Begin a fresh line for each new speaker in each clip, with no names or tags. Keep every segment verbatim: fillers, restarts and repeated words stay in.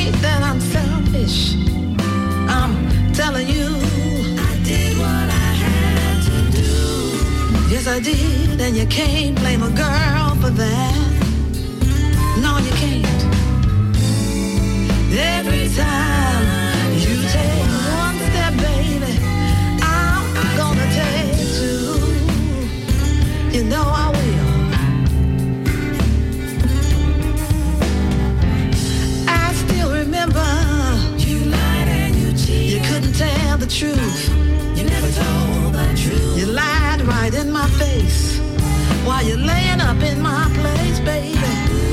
say that I'm selfish, I'm telling you I did what I had to do. Yes, I did, and you can't blame a girl for that. No, you can't. Every time you take one step, baby, I'm gonna take two. You know I will. I still remember you lied and you cheated. You couldn't tell the truth. You never told the truth. You lied right in my face while you're laying up in my place, baby.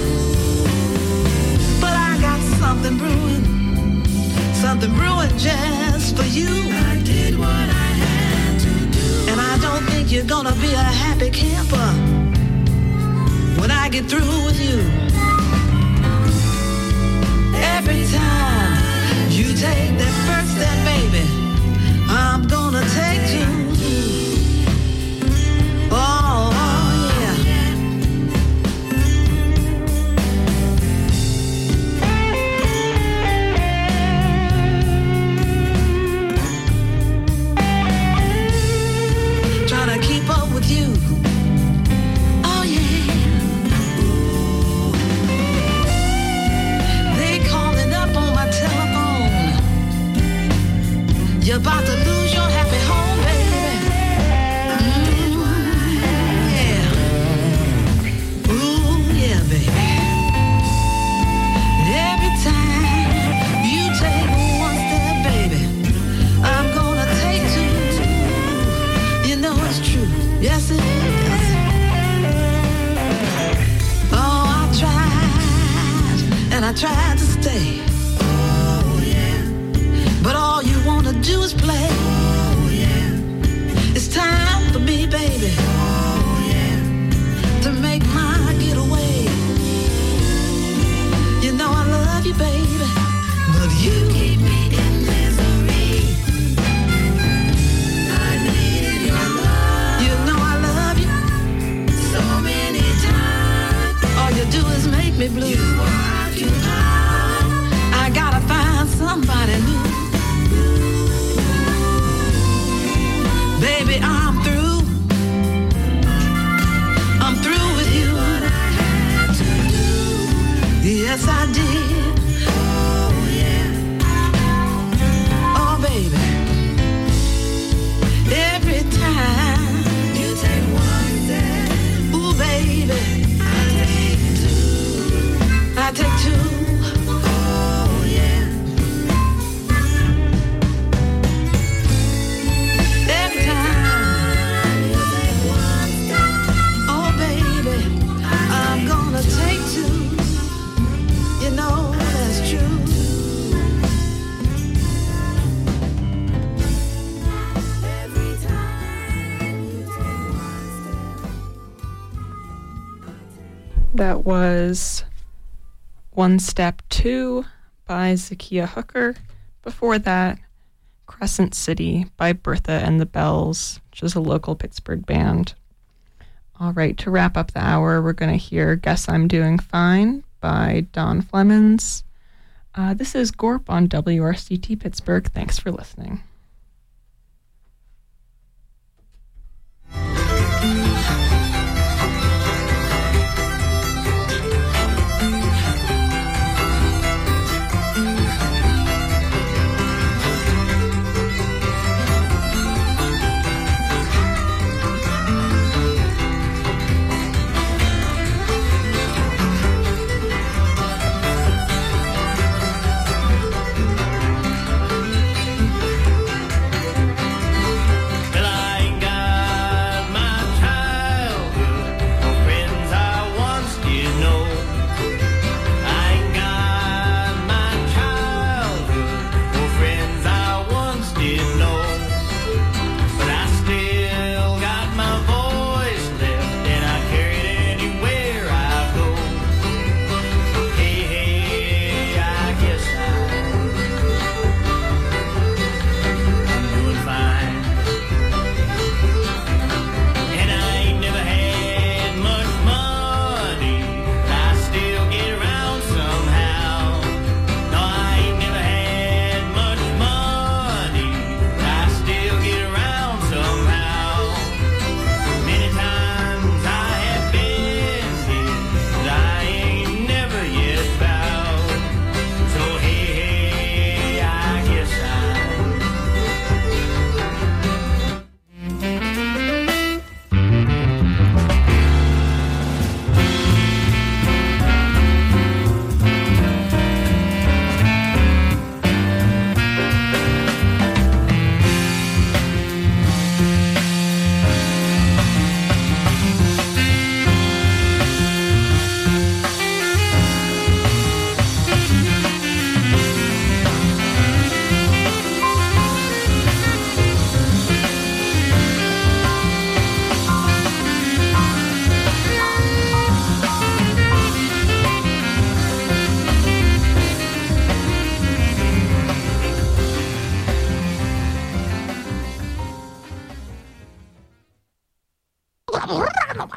But I got something brewing, something brewing just for you. I did what I had to do. And I don't think you're gonna be a happy camper when I get through with you. Every time you take that first step, baby, I'm gonna take you. Oh, oh yeah. Trying to keep up with you. Oh yeah. They calling up on my telephone. You're about to lose your happy home, baby. Mm, yeah. Ooh, yeah, baby. Every time you take one step, baby, I'm gonna take two. You know it's true. Yes, it is. Oh, I tried, and I tried to stay. Oh, yeah. But all you wanna do is play. Oh, yeah. It's time for me, baby. Oh, yeah. To make my getaway. You know I love you, baby. But you keep me in misery. I need your love. You know I love you so many times. All you do is make me blue. You are you are. I gotta find somebody new. Baby, I'm through. I'm through with you. Yes, I did. Oh, yeah. Oh, baby. Every time you take one step, ooh, baby, I take two. I take two. Oh, yeah. Every time you take one step, oh, baby, I'm gonna take two. You know that's true. Every time you take one step.
That was One Step Two by Zakiya Hooker. Before that, Crescent City by Bertha and the Bells, which is a local Pittsburgh band. All right, to wrap up the hour, we're going to hear Guess I'm Doing Fine by Don Flemons. Uh, this is Gorp on W R C T Pittsburgh. Thanks for listening.
Thank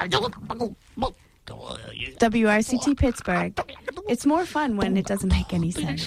W R C T Pittsburgh. It's more fun when it doesn't make any sense.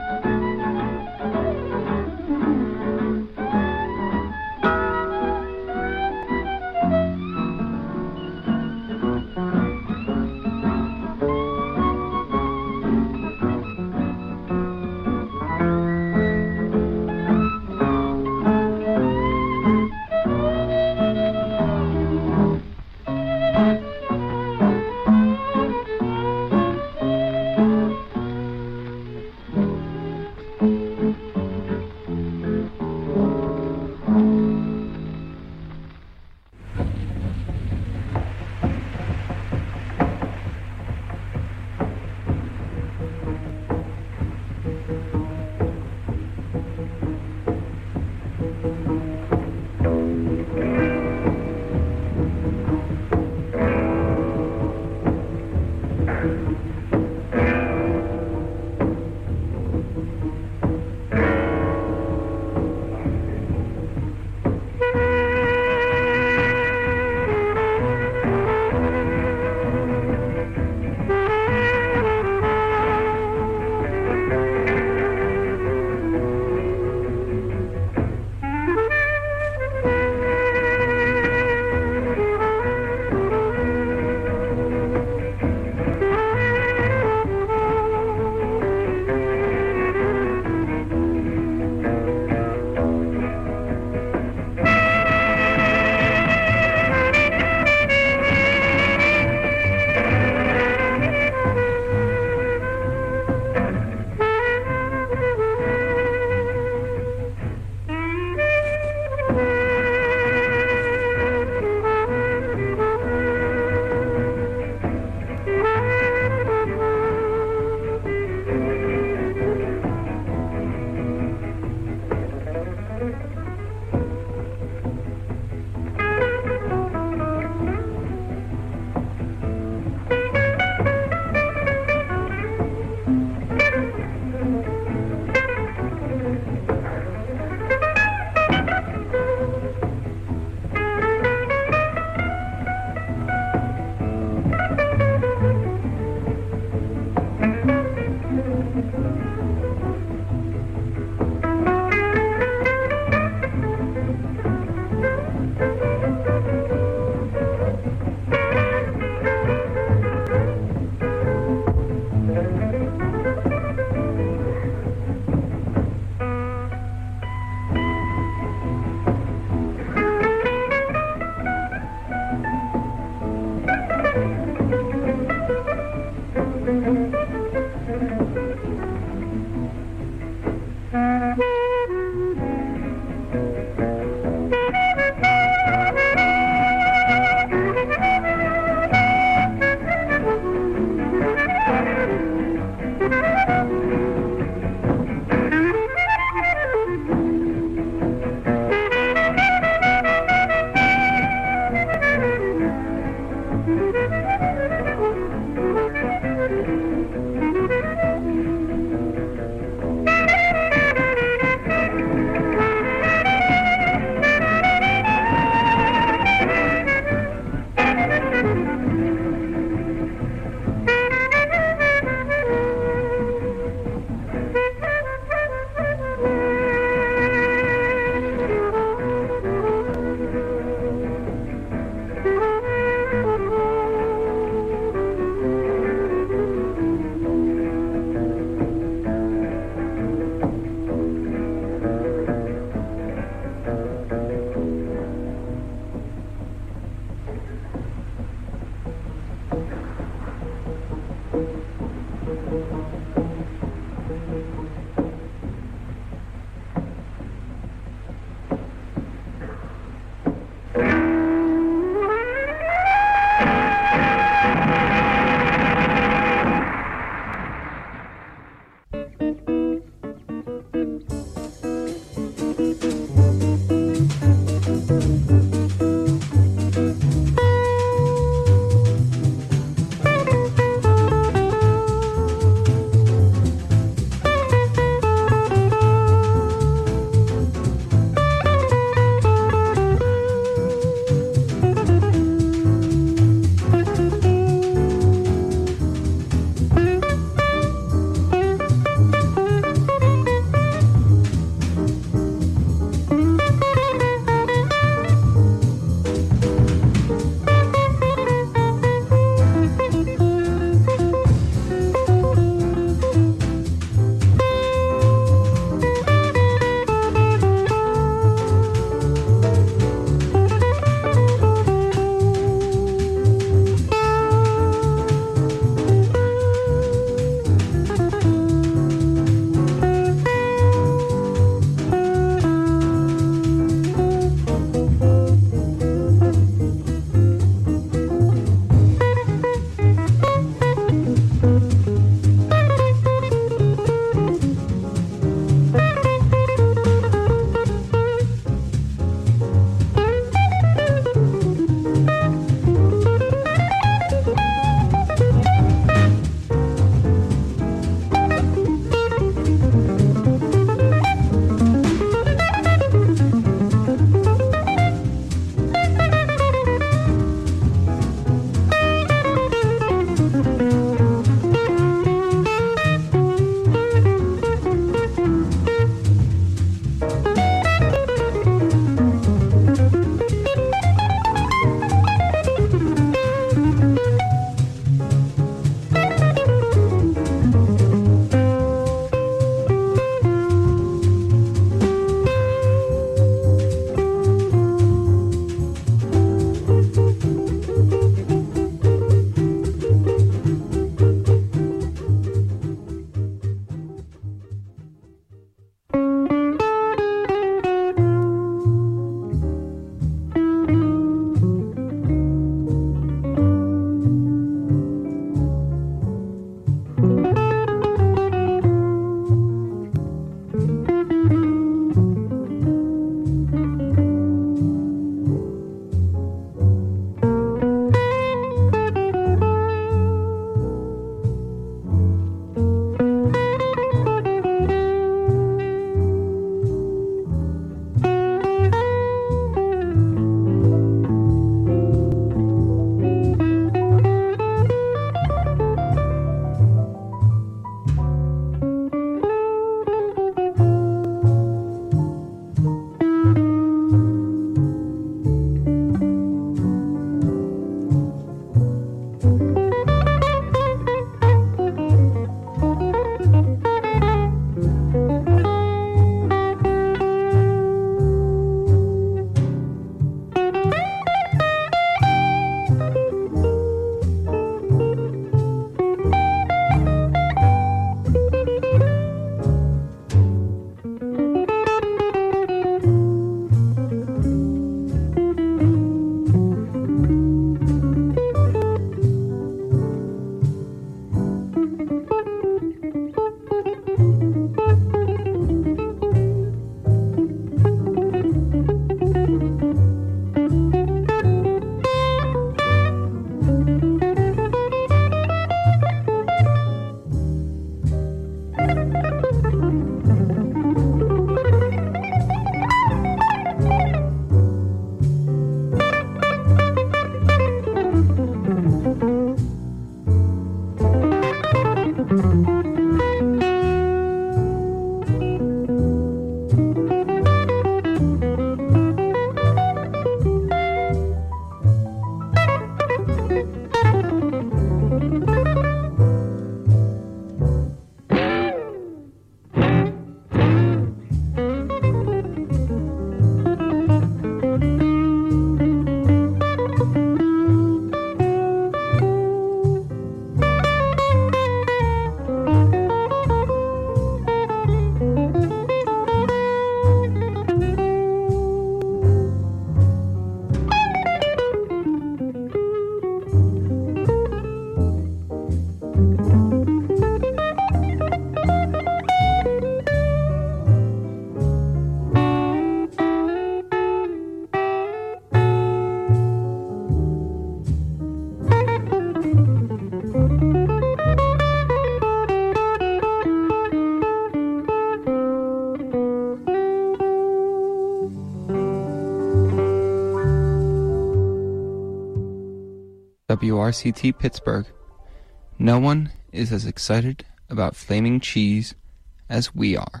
W R C T Pittsburgh. No one is as excited about flaming cheese as we are.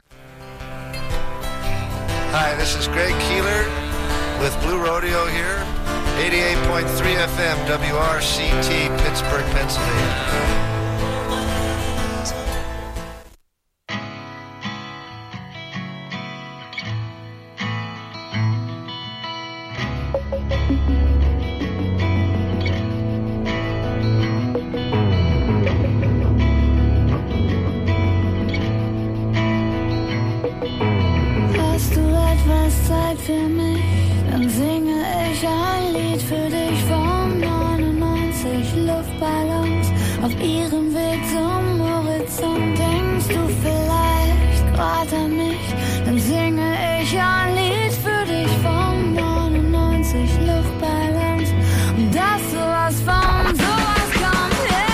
Hi, this is Greg Keeler with Blue Rodeo here, eighty-eight point three F M, W R C T, Pittsburgh, Pennsylvania.
Für mich, dann singe ich ein Lied für dich von neunundneunzig Luftballons auf ihrem Weg zum Horizont. Denkst du vielleicht grad an mich, dann singe ich ein Lied für dich von neunundneunzig Luftballons und dass sowas von sowas kommt.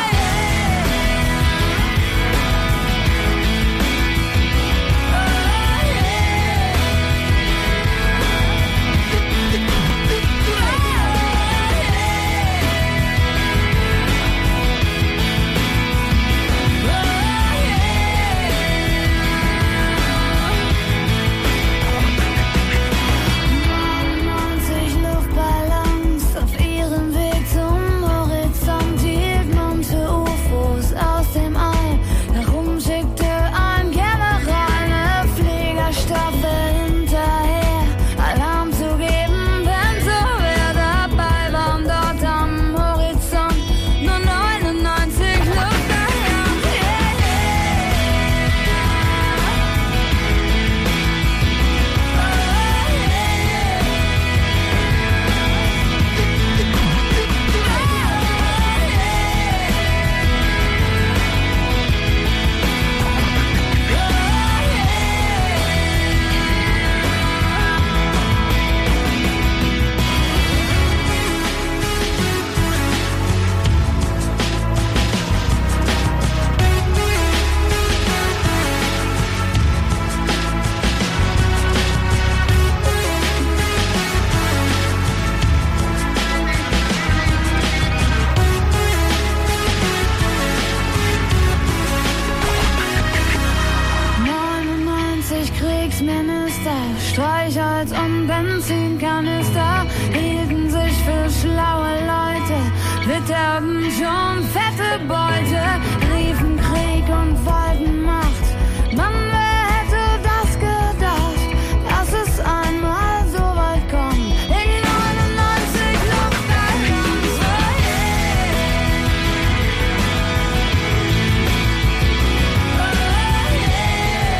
Streichholz und Benzinkanister hielten sich für schlaue Leute, witterten schon fette Beute, riefen Krieg und wollten Macht. Mann, wer hätte das gedacht, dass es einmal so weit kommt? In die neunundneunzig Luftballons, oh yeah. Oh yeah.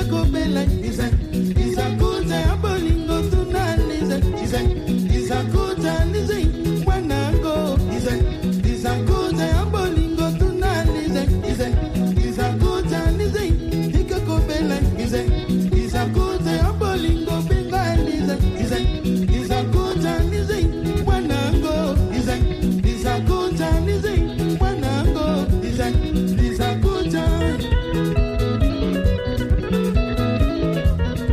Ikakobela ize Isakuta abolingo tunalize ize Isakuta lize Wanango ize Isakuta abolingo tunalize ize Isakuta lize Ikakobela ize Isakuta abolingo bengalize ize Isakuta lize Wanango ize Isakuta lize Wanango ize Isakuta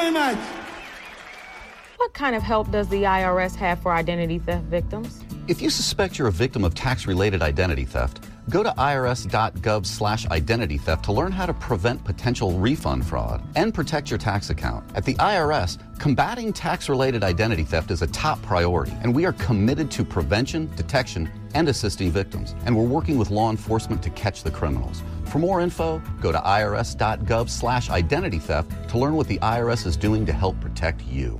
very much.
What kind of help does the I R S have for identity theft victims?
If you suspect you're a victim of tax-related identity theft, go to irs.gov slash identity theft to learn how to prevent potential refund fraud and protect your tax account. At the I R S, combating tax-related identity theft is a top priority, and we are committed to prevention, detection, and assisting victims. And we're working with law enforcement to catch the criminals. For more info, go to irs.gov slash identity theft to learn what the I R S is doing to help protect you.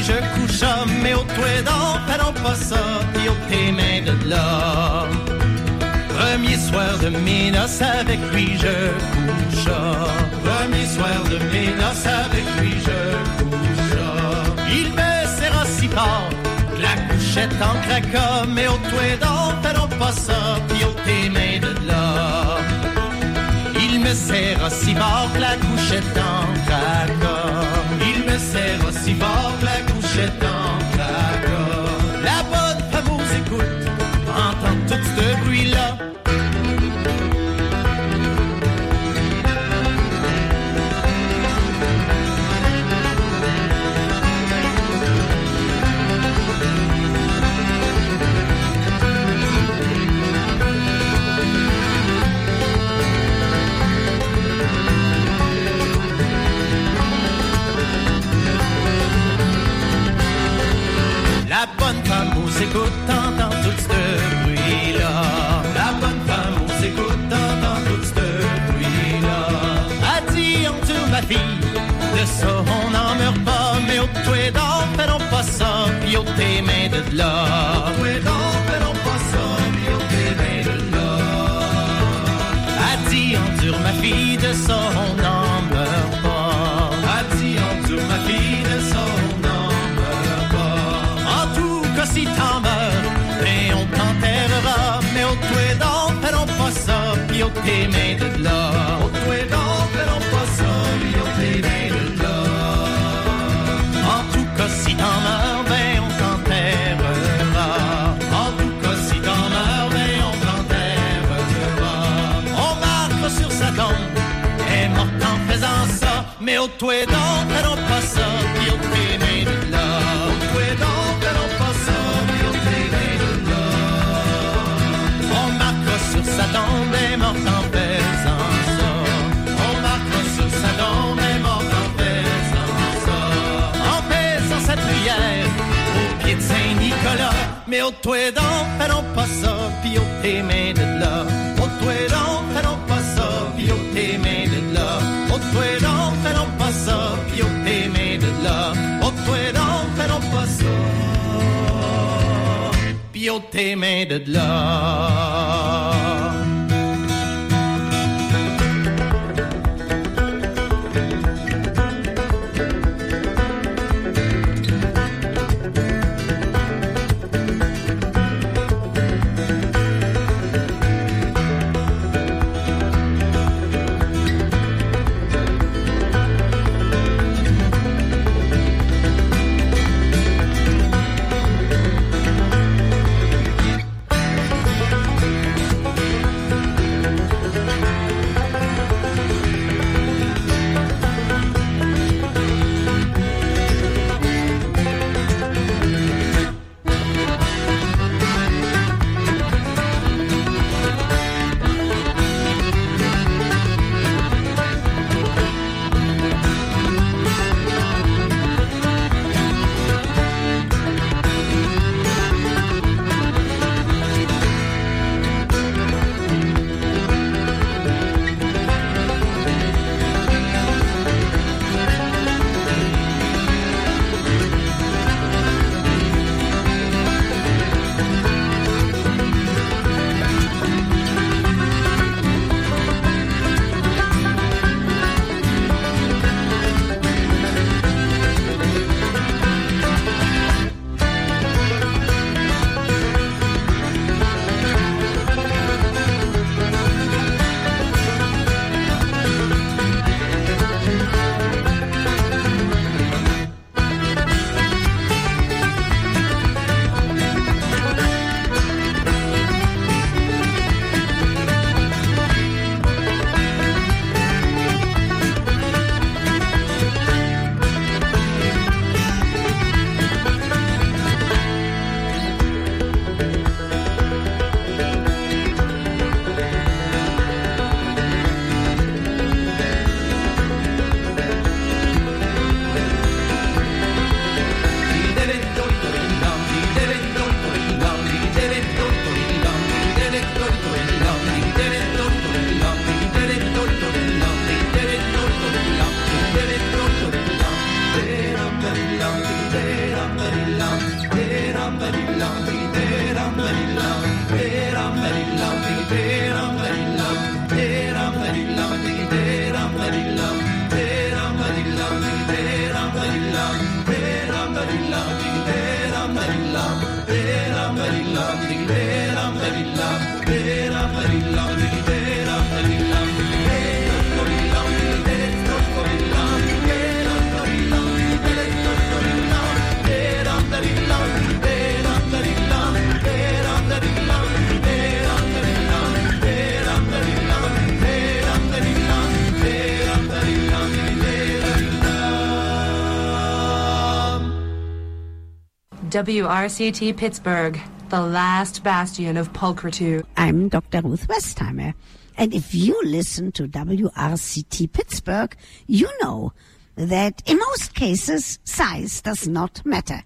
je couche, mais au toit d'en, fais-donc pas ça, pis au tes mains de là. Premier soir de mes noces, avec lui je couche. Premier soir de mes noces, avec lui je couche. Il me serra si fort, la couchette en craquant, mais au toit d'en, fais-donc pas ça, pis au tes mains de là. Il me serra si fort, la couchette en craquant. Il me serra si fort, la couchette en craquant. La bonne fameuse écoute, entend tout ce bruit-là. La bonne femme où s'écoute, entend tout ce bruit-là. La bonne femme où s'écoute, entend tout ce bruit-là. A dit en tout ma fille, de ça on n'en meurt pas, mais au toit d'or, fais-donc pas ça, pis au tes mains de là. Au toit d'or, fais-donc pas ça, pis au tes mains de là. A dit endure ma fille, de ça on n'en meurt pas. A dit endure ma fille, de ça on n'en si t'en meurs, et on t'enterrera, mais au toit d'or, fais-donc pas ça, pis au tes mains de là. Au toit d'or, fais-donc pas ça, pis au tes mains de là. En tout cas, si t'en meurs, ben on t'enterrera. En tout cas, si t'en meurs, ben on t'enterrera. On marque sur sa tombe, est morte en faisant ça, mais au toit d'or, fais-donc pas ça, pis au tes mains de là. Au toit d'or, fais-donc pas ça. Sur sa tombe est morte en faisant ça. On marque sur sa tombe est morte en faisant ça. En faisant cette prière au pied de Saint-Nicolas. Mais au toit d'en, fais-donc pas ça, pis au tes mains de là. Au toit d'en, fais-donc pas ça, pis au tes mains de là. Au toit d'en, fais-donc pas ça, pis au tes mains de là. Au toit d'en, fais-donc pas ça, pis au tes mains de là.
W R C T Pittsburgh, the last bastion of pulchritude.
I'm Doctor Ruth Westheimer, and if you listen to W R C T Pittsburgh, you know that in most cases, size does not matter.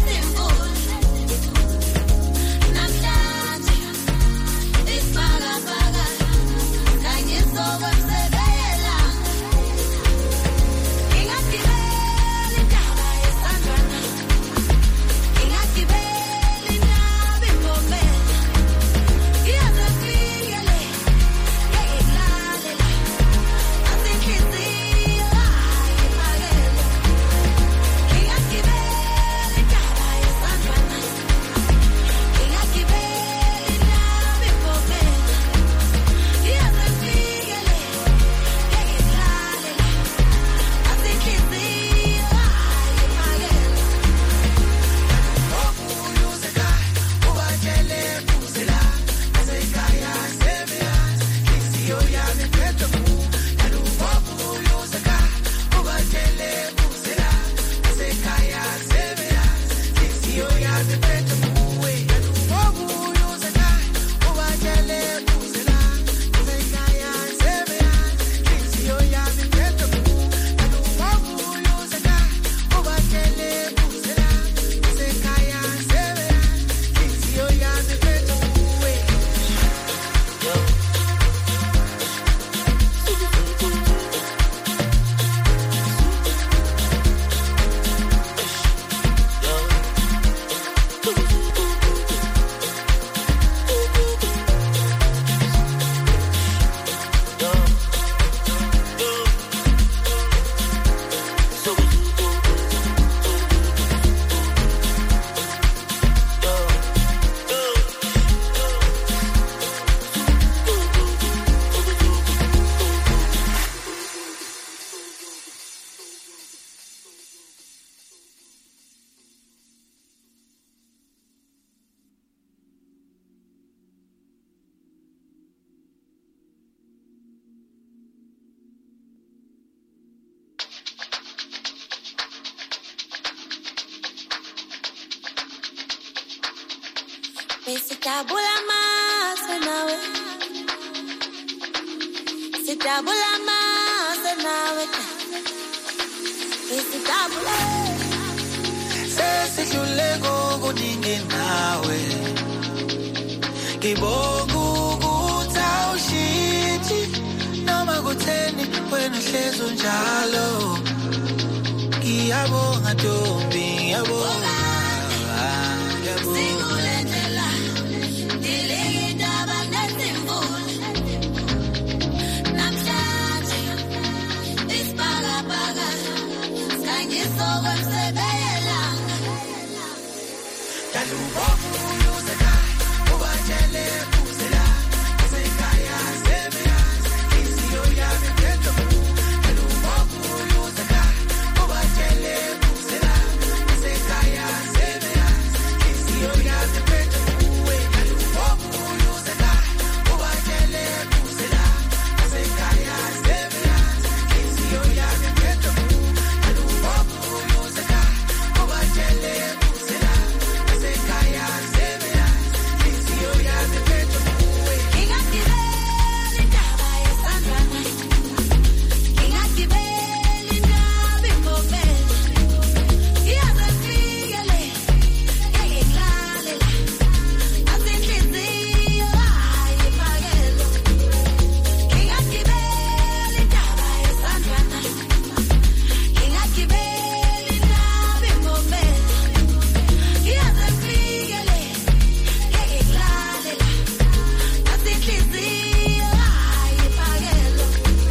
It's Sijabula mase nawe. Sijabula mase nawe. Sijabula.
Sesidlule kokuningi nawe. Ngibonga ukuthi awushintshi noma kutheni wena hlezo njalo. Ngiyabonga Ntombi, ngiyabonga.
Singulethela ndiligidaba nesimvula. Namhlanje isibhakabhaka sangisokwemsebeyelanga.
Dalubonga uyuzeka ubatshele phuzela asekhaya sebeyazi inhliziyo yami phela. Dalubonga uyuzeka ubatshele phuzela asekhaya sebeyazi inhliziyo yami phela. Dalubonga uyuzeka ubatshele phuzela asekhaya sebeyazi inhliziyo yami phela. Dalubonga uyuzeka ubatshele phuzela asekhaya sebeyazi inhliziyo yami phela.
Ngingagibela indaba yesandlwana. Ngingagibela indaba imbobela. Ngiyaze ngifikele, ngeke ngilalela. Nasenhliziyo hayi phakelo. Ngingagibela indaba yesandlwana. Ngingagibela indaba imbobela. Ngiyaze ngifikele, ngeke ngilalela. Nasenhliziyo hayi phakelo.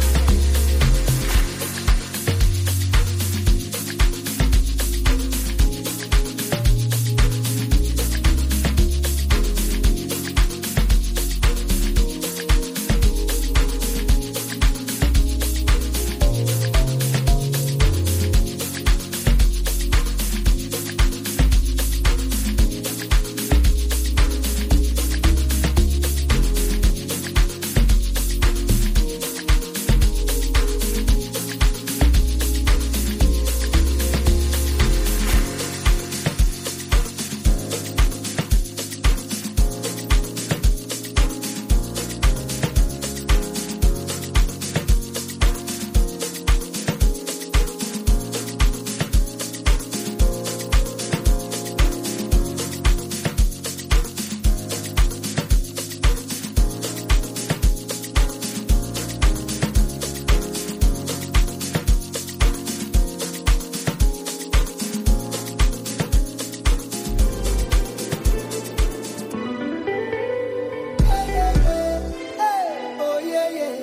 Oh yeah, yeah.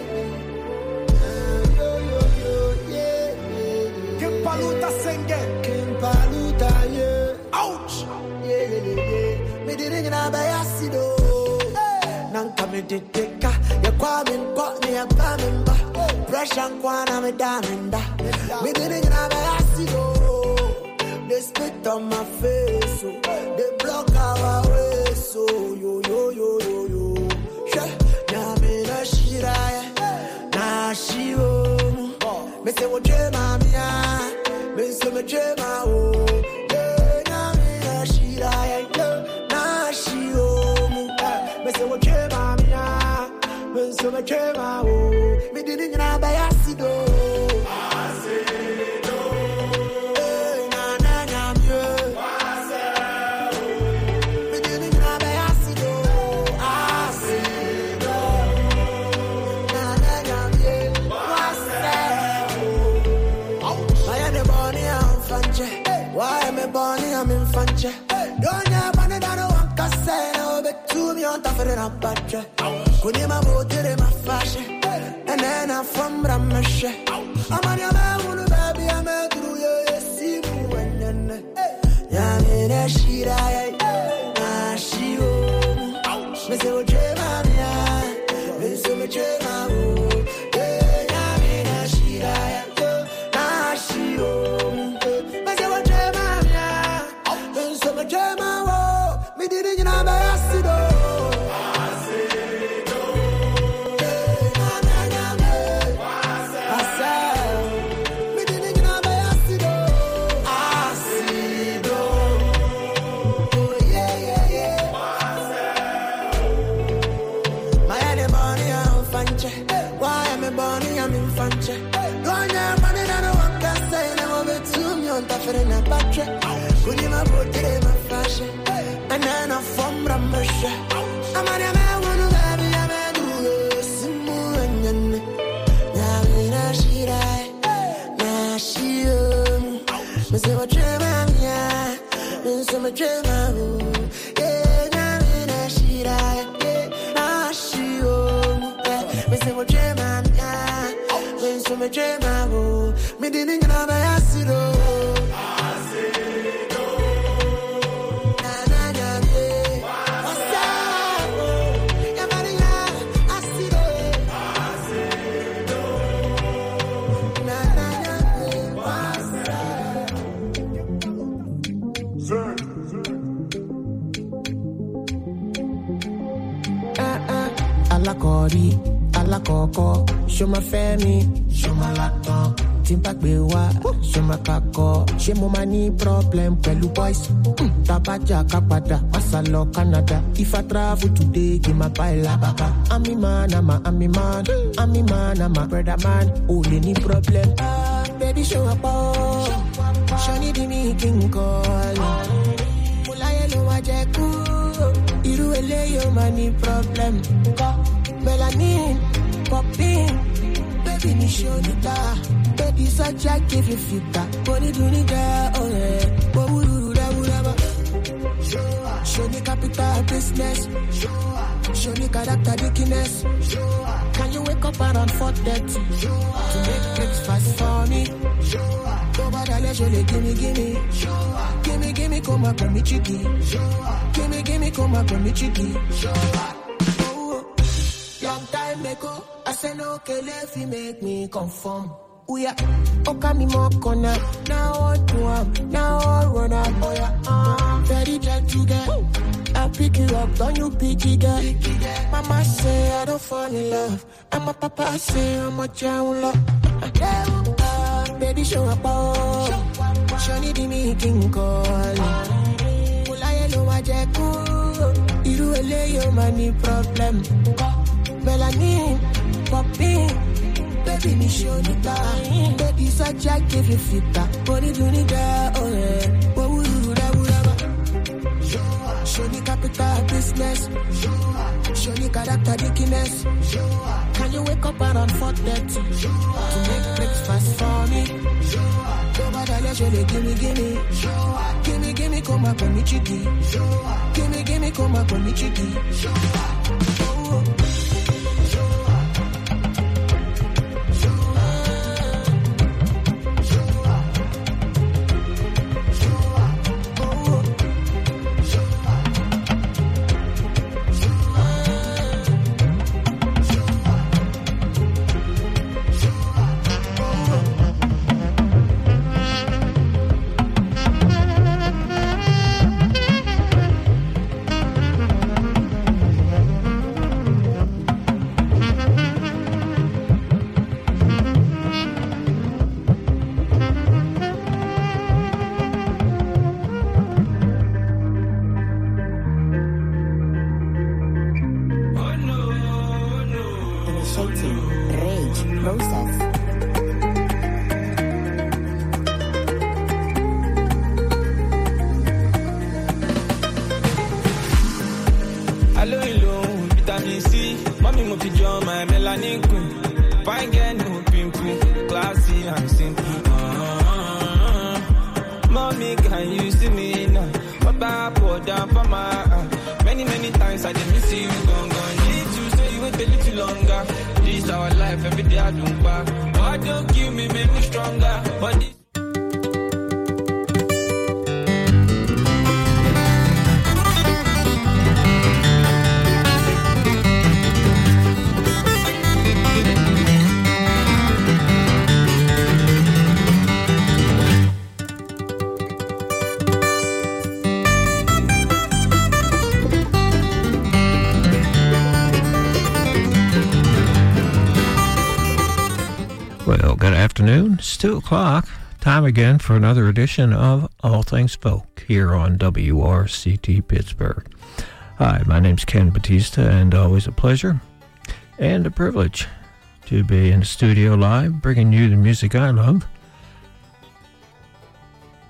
Yo, yo, yo, yeah, yeah. Kimpaluta senge. Kimpaluta, yeah. Ouch. Yeah, yeah, yeah, yeah. Me didn't know about acido. Nanka me deteka. Ya kwa me mpot me ya kwa me mba. Pressure kwa na me damenda. Me didn't know about acido. They spit on my face, oh. They block our way, so yo, yo, yo, yo, yo. Yeah. Now me na shira, na shiro. Me say what dreama me ah, me say me dreama oh. Yeah, now me na shira, na shiro. Me say what dreama me ah, me say me dreama oh. Me didn't know by acido. Why am I born here? I'm in Fanche. Don't you have any that I want to say? No, but to me on top of the rampage. Couldn't my motor in my fashion. And then I'm from Ramesh. I'm on your man, baby. I'm a through your see you and then. I'm in a shira. Ah, she oh. Me say, what dream I'm here. Me say, me dream I'm yeah, I'm in a shira. Ah, she oh. Me didn't know about acido. Me didn't know about acido. Acido. Oh yeah, yeah, yeah. for na patre. Kuni ma botere ma fashe. Banana from Ramusha. I'm a man, one of every man who simu and Navina Shirai. Nashio. Miss a Germania. Miss a German. Yeah, Navina Shirai. Nashio. Miss a Germania. Miss a German. Me didn't know I see
Alakori, alakoko, show my family, show my laptop. Timpak bewa, show my kako, show my money problem, pelu boys. Tabaja kapada, masalo Canada. If I travel today, give my baila baba. I'm a man, I'm a, I'm a man, I'm a man, I'm a brother man. Only any problem, ah, baby show up, oh, show me the meeting call. Mulaye lo wajeku. Iru ele yo money problem. Melanin, popping, baby ni show nita. Baby such a give you fita. Boni do ni da, oh yeah. Boburu da buraba. Show me capital business. Show me character dickiness. Can you wake up around four thirty to make breakfast for me? Go badale jole, gimme, gimme. Gimme, gimme, come up on me chicky. Gimme, gimme, come up on me chicky. Long time ago, I said no, okay, if you make me conform. Oh yeah, okay, me more corner. Now what do I, now I run up. Oh yeah, uh, very gentle girl. I pick you up, don't you pick it girl. Mama say I don't fall in love. And my papa say I'm a child love. Uh, baby show up, oh. Show me the meeting call. Mulaye lo wajeku. Iru ele yo money problem. Melanin, popping, baby me show me that. Baby such a give you fita. Body do ni da, oh yeah. What would you da would show me capital business. Show me character dickiness. Can you wake up around four thirty to make breakfast for me? Go badale jole, gimme, gimme. Gimme, gimme, come up on me chicky. Gimme, gimme, come up on me chicky. Oh.
It's two o'clock. Time again for another edition of All Things Folk here on W R C T Pittsburgh. Hi, my name's Ken Batista, and always a pleasure and a privilege to be in the studio live, bringing you the music I love.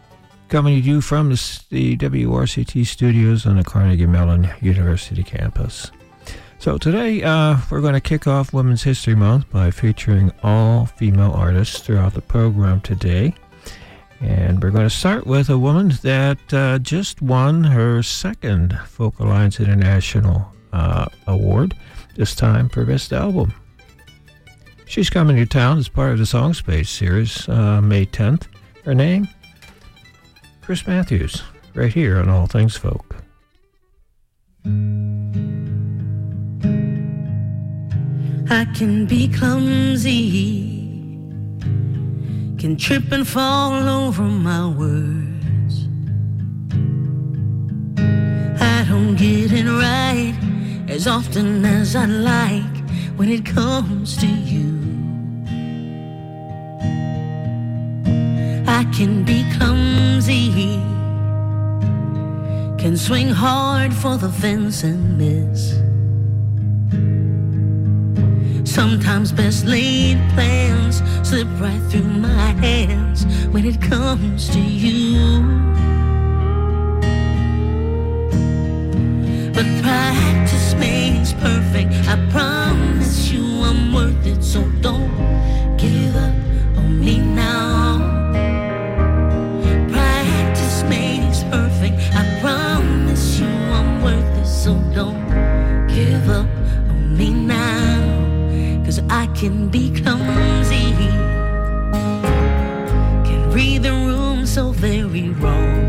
coming to you from the, the W R C T studios on the Carnegie Mellon University campus. So today uh, we're going to kick off Women's History Month by featuring all female artists throughout the program today. And we're going to start with a woman that uh, just won her second Folk Alliance International uh, award, this time for Best Album. She's coming to town as part of the Song Space series, uh, May tenth. Her name? Chris Matthews, right here on All Things Folk.
I can be clumsy, can trip and fall over my words. I don't get it right as often as I like when it comes to you. I can be clumsy, can swing hard for the fence and miss. Sometimes best laid plans slip right through my hands when it comes to you. But practice makes perfect, I promise you I'm worth it, so don't give up on me now. Practice makes perfect, I promise you I'm worth it, so don't give up on me now. 'Cause I can be clumsy, can read the room so very wrong.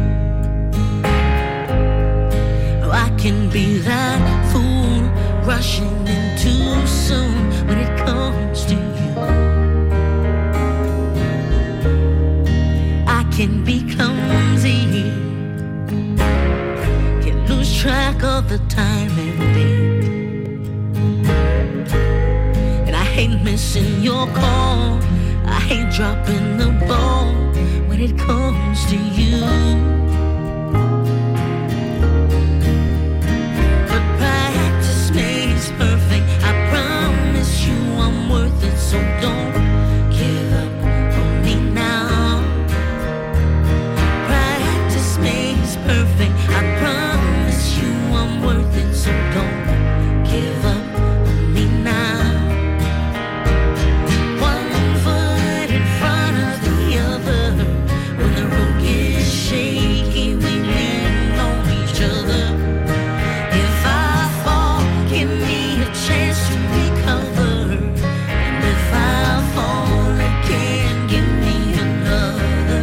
Oh, I can be that fool rushing in too soon when it comes to you. I can be clumsy, can lose track of the time and date. I hate missing your call, I hate dropping the ball when it comes to you. But practice makes perfect, I promise you I'm worth it, so don't give up on me now. Practice makes perfect, I promise you I'm worth it, so don't give up on me now. Shaky, we lean on each other. If I fall, give me a chance to recover. And if I fall again, give me another.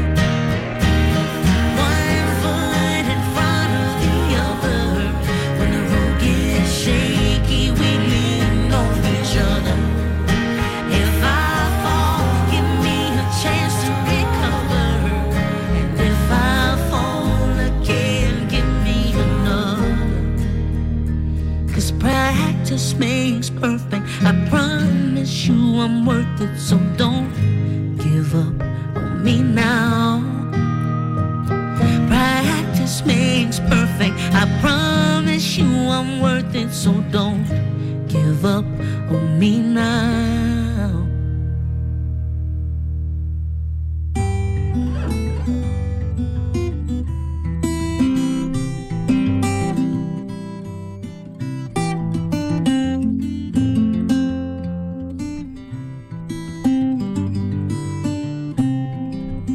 One foot in front of the other. When the road gets shaky, we lean on each other. If I fall, give me a chance to recover. And if I practice makes perfect, I promise you I'm worth it, so don't give up on me now. Practice makes perfect, I promise you I'm worth it, so don't give up on me now.